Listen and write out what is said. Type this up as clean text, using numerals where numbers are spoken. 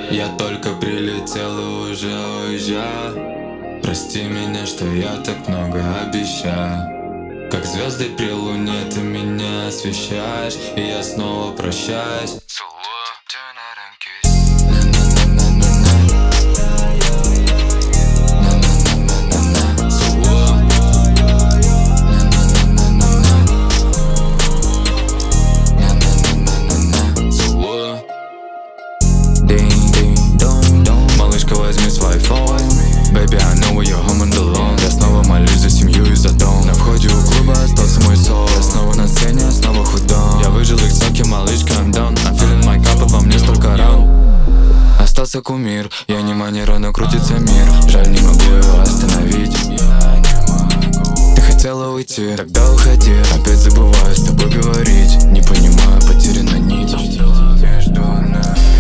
Я только прилетел и уже уезжаю. Прости меня, что я так много обещаю. Как звезды при луне ты меня освещаешь, и я снова прощаюсь. Малышка, возьми свой фон. Baby, I know you're home and alone. Я снова молюсь за семью и за дом. На входе у клуба остался мой сон. Я снова на сцене, снова худом. Я выжил их соки, малышка, I'm down. I'm feeling my cup, и во мне столько ран. Остался кумир, я не манера, но крутится мир. Жаль, не могу его остановить. Ты хотела уйти, тогда уходи. Опять забываю с тобой говорить. Не понимаю, потеряна нить между нами.